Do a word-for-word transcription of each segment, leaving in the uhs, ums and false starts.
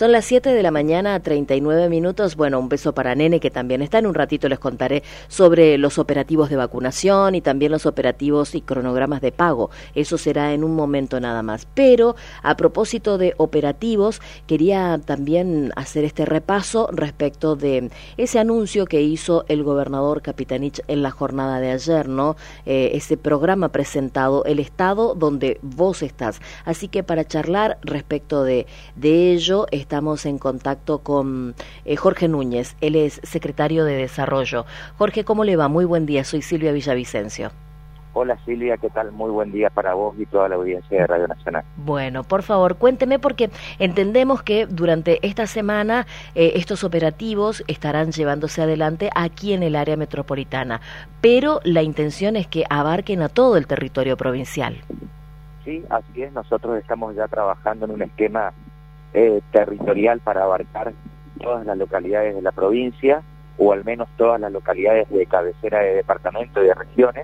Son las siete de la mañana, treinta y nueve minutos. Bueno, un beso para Nene, que también está. En un ratito les contaré sobre los operativos de vacunación y también los operativos y cronogramas de pago. Eso será en un momento nada más. Pero a propósito de operativos, quería también hacer este repaso respecto de ese anuncio que hizo el gobernador Capitanich en la jornada de ayer, ¿no? Eh, ese programa presentado, El Estado donde vos estás. Así que para charlar respecto de, de ello, estamos en contacto con eh, Jorge Núñez. Él es secretario de Desarrollo. Jorge, ¿cómo le va? Muy buen día. Soy Silvia Villavicencio. Hola Silvia, ¿qué tal? Muy buen día para vos y toda la audiencia de Radio Nacional. Bueno, por favor, cuénteme, porque entendemos que durante esta semana eh, estos operativos estarán llevándose adelante aquí en el área metropolitana, pero la intención es que abarquen a todo el territorio provincial. Sí, así es. Nosotros estamos ya trabajando en un esquema eh, territorial para abarcar todas las localidades de la provincia, o al menos todas las localidades de cabecera de departamento y de regiones.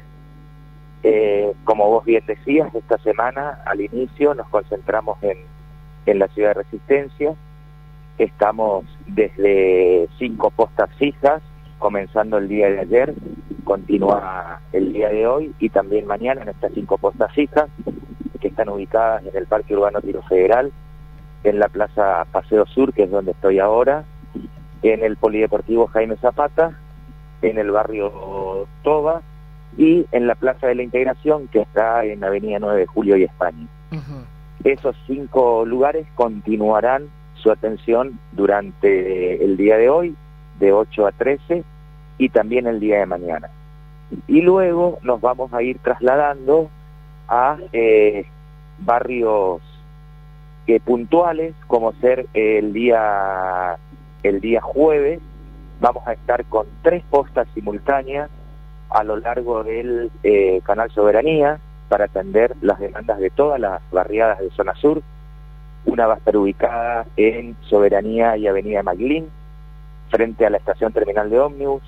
Eh, como vos bien decías, esta semana al inicio nos concentramos en, en la ciudad de Resistencia. Estamos desde cinco postas fijas, comenzando el día de ayer, continúa el día de hoy y también mañana en estas cinco postas fijas, que están ubicadas en el Parque Urbano Tiro Federal, en la Plaza Paseo Sur, que es donde estoy ahora, en el Polideportivo Jaime Zapata, en el barrio Toba, y en la Plaza de la Integración, que está en Avenida nueve de Julio y España. Uh-huh. Esos cinco lugares continuarán su atención durante el día de hoy, de ocho a trece, y también el día de mañana. Y luego nos vamos a ir trasladando a eh, barrios eh, puntuales, como ser el día, el día jueves. Vamos a estar con tres postas simultáneas a lo largo del eh, Canal Soberanía para atender las demandas de todas las barriadas de zona sur. Una va a estar ubicada en Soberanía y Avenida Maglín, frente a la estación terminal de ómnibus.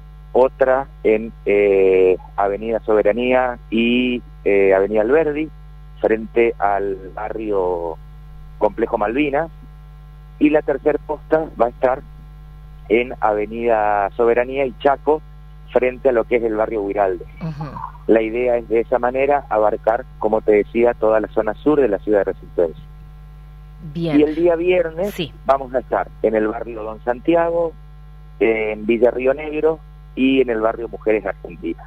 Otra en eh, Avenida Soberanía y eh, Avenida Alberdi, frente al barrio Complejo Malvinas. Y la tercera posta va a estar en Avenida Soberanía y Chaco, frente a lo que es el barrio Huiralde. Uh-huh. La idea es de esa manera abarcar, como te decía, toda la zona sur de la ciudad de Resistencia. Bien. Y el día viernes sí. vamos a estar en el barrio Don Santiago, en Villa Río Negro y en el barrio Mujeres Argentinas.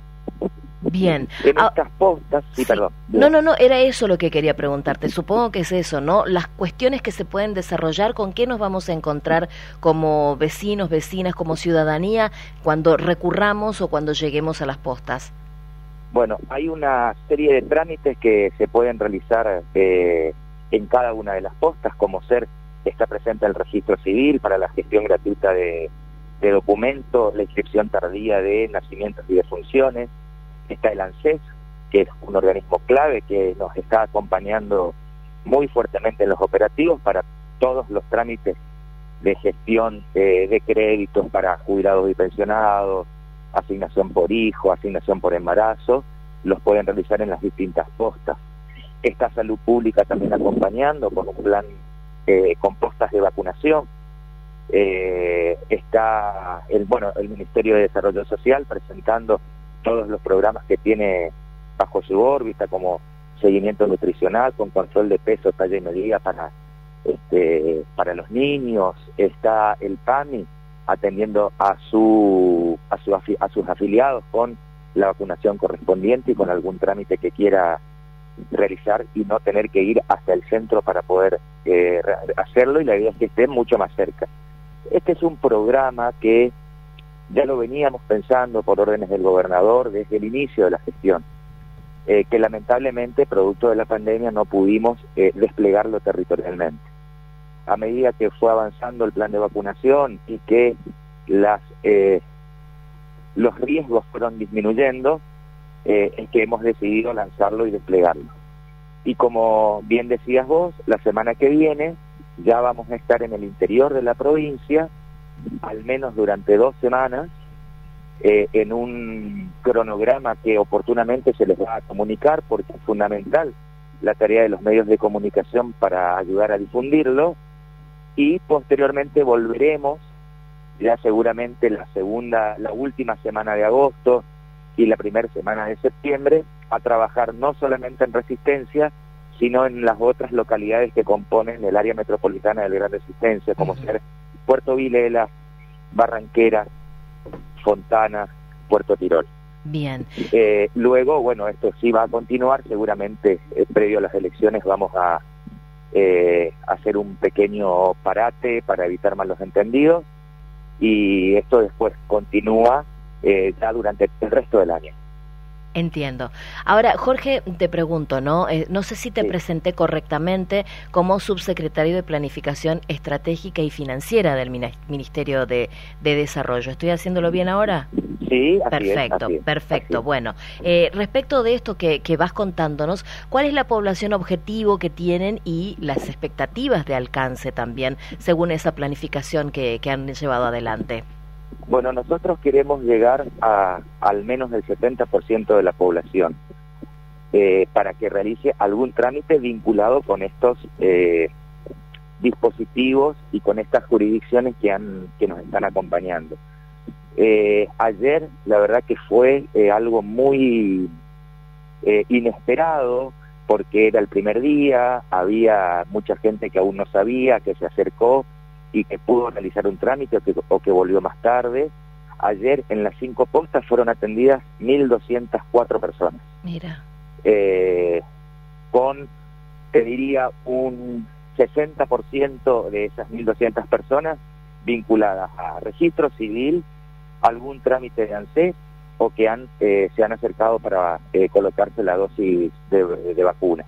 Bien. En ah, estas postas, sí, sí. perdón. No, no, no, era eso lo que quería preguntarte. Supongo que es eso, ¿no? Las cuestiones que se pueden desarrollar, ¿con qué nos vamos a encontrar como vecinos, vecinas, como ciudadanía, cuando recurramos o cuando lleguemos a las postas? Bueno, hay una serie de trámites que se pueden realizar eh, en cada una de las postas, como ser, está presente el registro civil para la gestión gratuita de, de documentos, la inscripción tardía de nacimientos y defunciones. Está el ANSES, que es un organismo clave que nos está acompañando muy fuertemente en los operativos para todos los trámites de gestión eh, de créditos para jubilados y pensionados, asignación por hijo, asignación por embarazo, los pueden realizar en las distintas postas. Está Salud Pública también acompañando con un plan eh, con postas de vacunación. Eh, está el bueno el Ministerio de Desarrollo Social presentando todos los programas que tiene bajo su órbita, como seguimiento nutricional, con control de peso, talla y medida para este, para los niños. Está el PAMI atendiendo a su a, su, a sus afiliados con la vacunación correspondiente y con algún trámite que quiera realizar y no tener que ir hasta el centro para poder eh, hacerlo, y la idea es que esté mucho más cerca. Este es un programa que ya lo veníamos pensando por órdenes del gobernador desde el inicio de la gestión, eh, que lamentablemente, producto de la pandemia, no pudimos eh, desplegarlo territorialmente. A medida que fue avanzando el plan de vacunación y que las eh, los riesgos fueron disminuyendo, eh, es que hemos decidido lanzarlo y desplegarlo. Y como bien decías vos, la semana que viene ya vamos a estar en el interior de la provincia, al menos durante dos semanas, eh, en un cronograma que oportunamente se les va a comunicar, porque es fundamental la tarea de los medios de comunicación para ayudar a difundirlo, y posteriormente volveremos, ya seguramente la segunda, la última semana de agosto y la primera semana de septiembre, a trabajar no solamente en Resistencia, sino en las otras localidades que componen el área metropolitana de Gran Resistencia, como ser Puerto Vilela, Barranquera, Fontana, Puerto Tirol. Bien. Eh, luego, bueno, esto sí va a continuar, seguramente eh, previo a las elecciones vamos a eh, hacer un pequeño parate para evitar malos entendidos, y esto después continúa eh, ya durante el resto del año. Entiendo. Ahora, Jorge, te pregunto, ¿no? Eh, no sé si te sí. presenté correctamente como subsecretario de Planificación Estratégica y Financiera del Ministerio de, de Desarrollo. ¿Estoy haciéndolo bien ahora? Sí, así perfecto, es, así perfecto. Así bueno, eh, respecto de esto que, que vas contándonos, ¿cuál es la población objetivo que tienen y las expectativas de alcance también, según esa planificación que, que han llevado adelante? Bueno, nosotros queremos llegar a al menos el setenta por ciento de la población eh, para que realice algún trámite vinculado con estos eh, dispositivos y con estas jurisdicciones que, han, que nos están acompañando. Eh, ayer, la verdad que fue eh, algo muy eh, inesperado, porque era el primer día, había mucha gente que aún no sabía, que se acercó y que pudo realizar un trámite o que, o que volvió más tarde. Ayer en las cinco postas fueron atendidas mil doscientas cuatro personas. Mira. Eh, con, te diría, un sesenta por ciento de esas mil doscientas personas vinculadas a registro civil, algún trámite de ANSES o que han, eh, se han acercado para eh, colocarse la dosis de, de vacuna.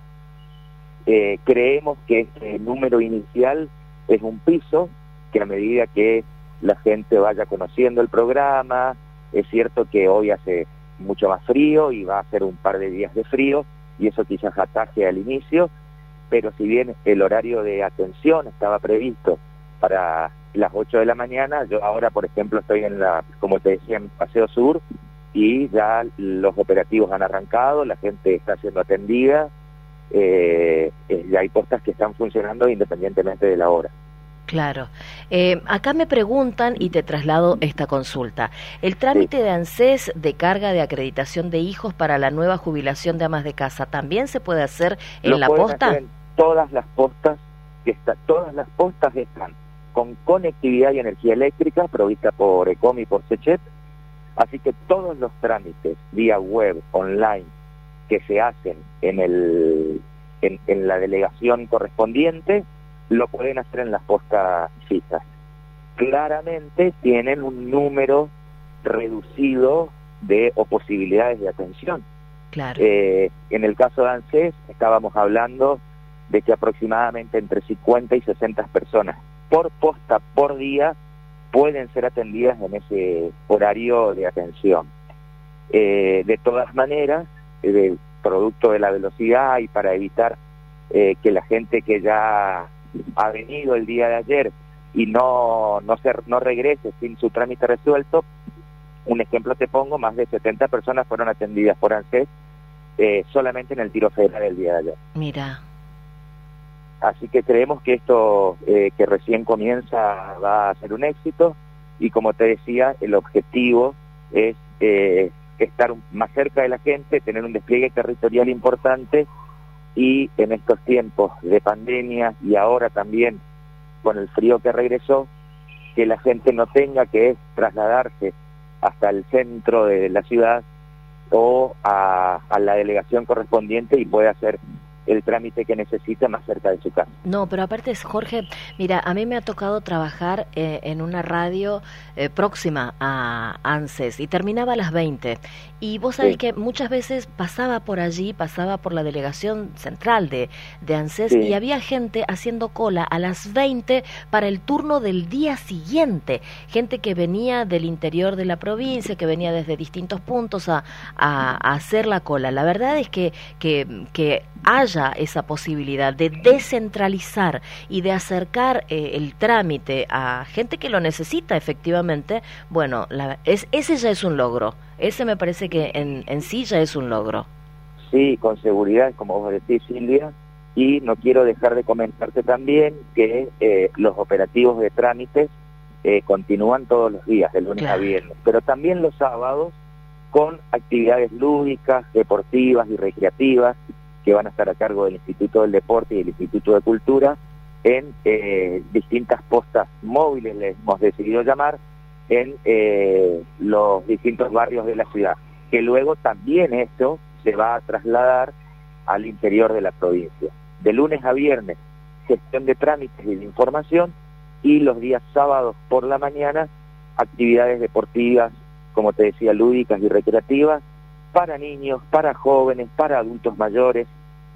Eh, creemos que este número inicial es un piso, que a medida que la gente vaya conociendo el programa, es cierto que hoy hace mucho más frío y va a ser un par de días de frío, y eso quizás ataje al inicio, pero si bien el horario de atención estaba previsto para las ocho de la mañana, yo ahora, por ejemplo, estoy en la, como te decía, en Paseo Sur, y ya los operativos han arrancado, la gente está siendo atendida, eh, eh, ya hay postas que están funcionando independientemente de la hora. Claro. Eh, acá me preguntan y te traslado esta consulta. ¿El trámite sí. de ANSES de carga de acreditación de hijos para la nueva jubilación de amas de casa también se puede hacer en Lo la pueden posta? Hacer en todas las postas que está, todas las postas están con conectividad y energía eléctrica provista por ECOM y por SECHEP, así que todos los trámites vía web, online, que se hacen en el en, en la delegación correspondiente, lo pueden hacer en las postas fijas. Claramente tienen un número reducido de o posibilidades de atención. Claro. Eh, en el caso de ANSES estábamos hablando de que aproximadamente entre cincuenta y sesenta personas por posta por día pueden ser atendidas en ese horario de atención. Eh, de todas maneras, eh, producto de la velocidad y para evitar eh, que la gente que ya ha venido el día de ayer y no no se no regrese sin su trámite resuelto, un ejemplo te pongo, más de setenta personas fueron atendidas por ANSES eh, solamente en el tiro federal del día de ayer. Mira. Así que creemos que esto eh, que recién comienza va a ser un éxito, y como te decía, el objetivo es eh, estar más cerca de la gente, tener un despliegue territorial importante, y en estos tiempos de pandemia y ahora también con el frío que regresó, que la gente no tenga que trasladarse hasta el centro de la ciudad o a, a la delegación correspondiente y pueda hacer el trámite que necesita más cerca de su casa. No, pero aparte, Jorge, mira, a mí me ha tocado trabajar eh, en una radio eh, próxima a ANSES y terminaba a las veinte. Y vos sabés sí. que muchas veces pasaba por allí, pasaba por la delegación central de, de ANSES sí. y había gente haciendo cola a las veinte para el turno del día siguiente. Gente que venía del interior de la provincia, que venía desde distintos puntos a, a, a hacer la cola. La verdad es que, que, que haya esa posibilidad de descentralizar y de acercar eh, el trámite a gente que lo necesita efectivamente, bueno, la, es, ese ya es un logro. Ese me parece que en, en sí ya es un logro. Sí, con seguridad, como vos decís, Silvia, Y no quiero dejar de comentarte también que eh, los operativos de trámites eh, continúan todos los días, de lunes claro. a viernes, pero también los sábados con actividades lúdicas, deportivas y recreativas que van a estar a cargo del Instituto del Deporte y del Instituto de Cultura en eh, distintas postas móviles, les hemos decidido llamar, en eh, los distintos barrios de la ciudad, que luego también esto se va a trasladar al interior de la provincia. De lunes a viernes, gestión de trámites y de información, y los días sábados por la mañana, actividades deportivas, como te decía, lúdicas y recreativas, para niños, para jóvenes, para adultos mayores,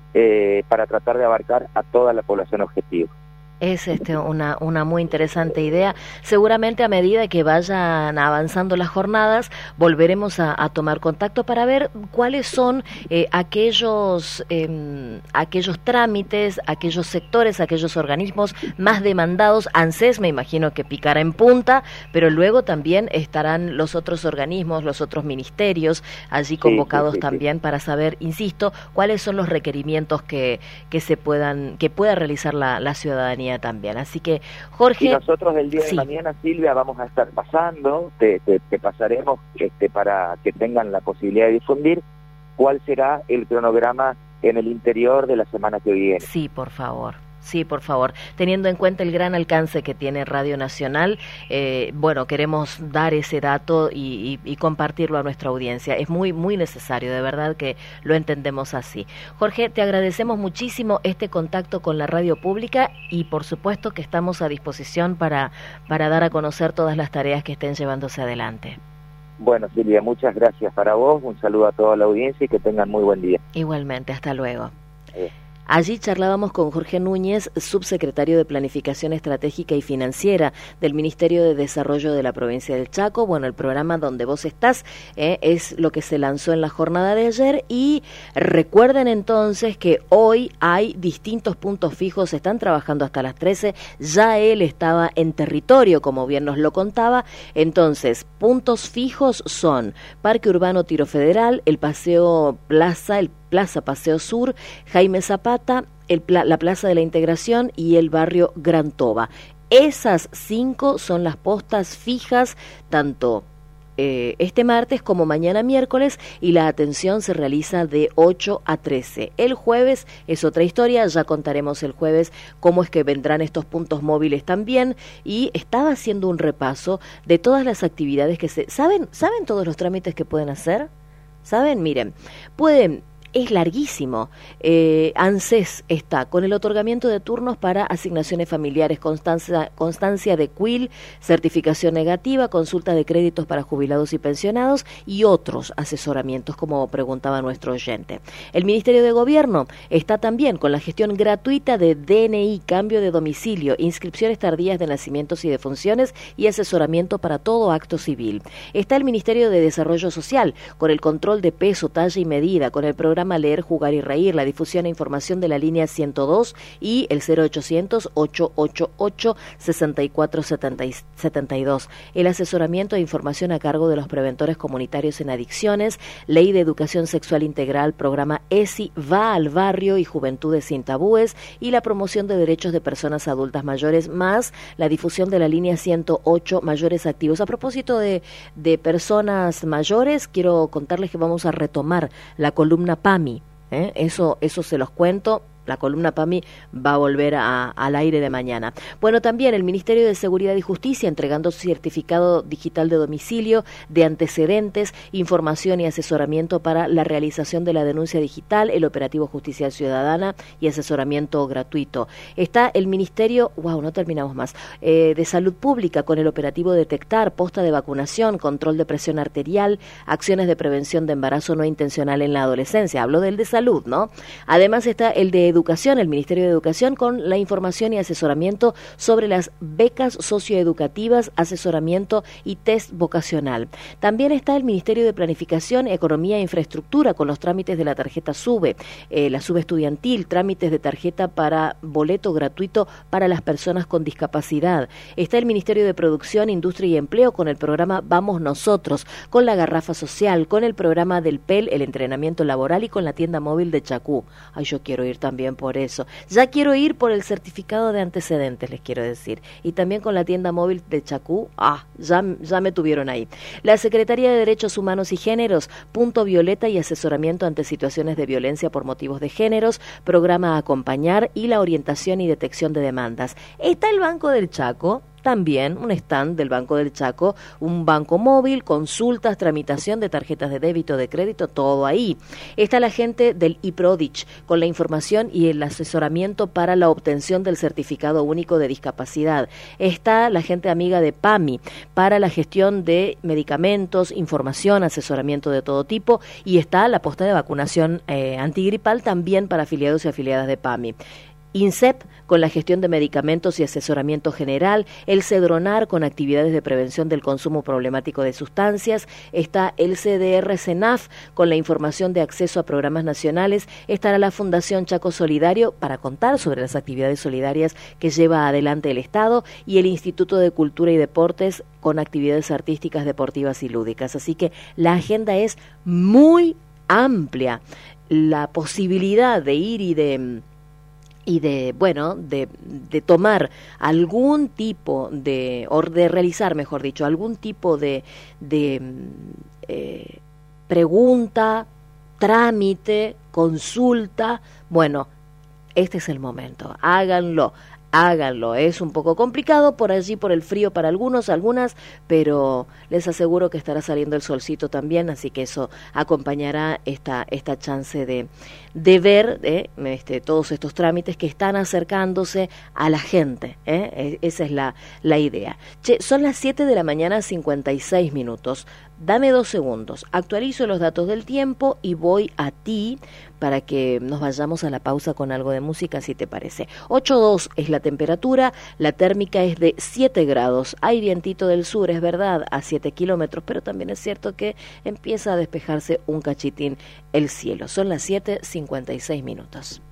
eh, para tratar de abarcar a toda la población objetivo. Es este, una, una muy interesante idea. Seguramente a medida que vayan avanzando las jornadas, volveremos a, a tomar contacto para ver cuáles son eh, aquellos, eh, aquellos trámites, aquellos sectores, aquellos organismos más demandados. ANSES me imagino que picará en punta, pero luego también estarán los otros organismos, los otros ministerios allí convocados sí, sí, sí, también sí. para saber, insisto, cuáles son los requerimientos que, que se puedan, que pueda realizar la, la ciudadanía también. Así que, Jorge... Y nosotros el día sí. de mañana, Silvia, vamos a estar pasando, te, te, te pasaremos este, para que tengan la posibilidad de difundir cuál será el cronograma en el interior de la semana que viene. Sí, por favor. Sí, por favor. Teniendo en cuenta el gran alcance que tiene Radio Nacional, eh, bueno, queremos dar ese dato y, y, y compartirlo a nuestra audiencia. Es muy, muy necesario, de verdad que lo entendemos así. Jorge, te agradecemos muchísimo este contacto con la radio pública y por supuesto que estamos a disposición para, para dar a conocer todas las tareas que estén llevándose adelante. Bueno, Silvia, muchas gracias para vos, un saludo a toda la audiencia y que tengan muy buen día. Igualmente, hasta luego. Eh. Allí charlábamos con Jorge Núñez, subsecretario de Planificación Estratégica y Financiera del Ministerio de Desarrollo de la Provincia del Chaco. Bueno, el programa donde vos estás eh, es lo que se lanzó en la jornada de ayer y recuerden entonces que hoy hay distintos puntos fijos, están trabajando hasta las trece, ya él estaba en territorio, como bien nos lo contaba. Entonces, puntos fijos son Parque Urbano Tiro Federal, el Paseo Plaza, el Plaza Paseo Sur, Jaime Zapata, el, la Plaza de la Integración y el barrio Gran Toba. Esas cinco son las postas fijas, tanto eh, este martes como mañana miércoles, y la atención se realiza de ocho a trece. El jueves es otra historia, ya contaremos el jueves cómo es que vendrán estos puntos móviles también, y estaba haciendo un repaso de todas las actividades que se... ¿Saben, ¿saben todos los trámites que pueden hacer? ¿Saben? Miren, pueden... Es larguísimo. Eh, ANSES está con el otorgamiento de turnos para asignaciones familiares, constancia, constancia de Q I L, certificación negativa, consulta de créditos para jubilados y pensionados y otros asesoramientos, como preguntaba nuestro oyente. El Ministerio de Gobierno está también con la gestión gratuita de D N I, cambio de domicilio, inscripciones tardías de nacimientos y defunciones y asesoramiento para todo acto civil. Está el Ministerio de Desarrollo Social con el control de peso, talla y medida, con el programa Leer, Jugar y Reír, la difusión e información de la línea ciento dos y el cero ochocientos, ochocientos ochenta y ocho, sesenta y cuatro setenta y dos. El asesoramiento e información a cargo de los preventores comunitarios en adicciones, Ley de Educación Sexual Integral, programa E S I, Va al Barrio y Juventudes sin Tabúes, y la promoción de derechos de personas adultas mayores, más la difusión de la línea ciento ocho, Mayores Activos. A propósito de, de personas mayores, quiero contarles que vamos a retomar la columna PAMI, ¿eh? eso, eso se los cuento. La columna PAMI va a volver a, al aire de mañana. Bueno, también el Ministerio de Seguridad y Justicia entregando certificado digital de domicilio, de antecedentes, información y asesoramiento para la realización de la denuncia digital, el operativo Justicia Ciudadana y asesoramiento gratuito. Está el Ministerio, wow, no terminamos más, eh, de Salud Pública con el operativo Detectar, posta de vacunación, control de presión arterial, acciones de prevención de embarazo no intencional en la adolescencia. Hablo del de salud, ¿no? Además está el de Educación, el Ministerio de Educación con la información y asesoramiento sobre las becas socioeducativas, asesoramiento y test vocacional. También está el Ministerio de Planificación, Economía e Infraestructura con los trámites de la tarjeta SUBE, eh, la SUBE estudiantil, trámites de tarjeta para boleto gratuito para las personas con discapacidad. Está el Ministerio de Producción, Industria y Empleo con el programa Vamos Nosotros, con la garrafa social, con el programa del P E L, el entrenamiento laboral y con la tienda móvil de Chacú. Ay, yo quiero ir también también por eso. Ya quiero ir por el certificado de antecedentes, les quiero decir. Y también con la tienda móvil de Chacú, ah, ya, ya me tuvieron ahí. La Secretaría de Derechos Humanos y Géneros, Punto Violeta y asesoramiento ante situaciones de violencia por motivos de géneros, programa Acompañar y la orientación y detección de demandas. Está el Banco del Chaco, también un stand del Banco del Chaco, un banco móvil, consultas, tramitación de tarjetas de débito, de crédito, todo ahí. Está la gente del IPRODICH con la información y el asesoramiento para la obtención del certificado único de discapacidad. Está la gente amiga de PAMI para la gestión de medicamentos, información, asesoramiento de todo tipo, y está la posta de vacunación eh, antigripal también para afiliados y afiliadas de PAMI. INSEP con la gestión de medicamentos y asesoramiento general, el CEDRONAR con actividades de prevención del consumo problemático de sustancias, está el C D R CENAF con la información de acceso a programas nacionales, estará la Fundación Chaco Solidario para contar sobre las actividades solidarias que lleva adelante el Estado y el Instituto de Cultura y Deportes con actividades artísticas, deportivas y lúdicas. Así que la agenda es muy amplia. La posibilidad de ir y de y de, bueno, de, de tomar algún tipo de, o de realizar, mejor dicho, algún tipo de, de eh, pregunta, trámite, consulta, bueno, este es el momento, háganlo. Háganlo, es un poco complicado por allí, por el frío para algunos, algunas, pero les aseguro que estará saliendo el solcito también, así que eso acompañará esta esta chance de, de ver eh, este, todos estos trámites que están acercándose a la gente, ¿eh? Esa es la, la idea. Che, son las siete de la mañana, cincuenta y seis minutos. Dame dos segundos, actualizo los datos del tiempo y voy a ti para que nos vayamos a la pausa con algo de música, si te parece. ocho coma dos es la temperatura, la térmica es de siete grados. Hay vientito del sur, es verdad, a siete kilómetros, pero también es cierto que empieza a despejarse un cachitín el cielo. Son las siete cincuenta y seis minutos.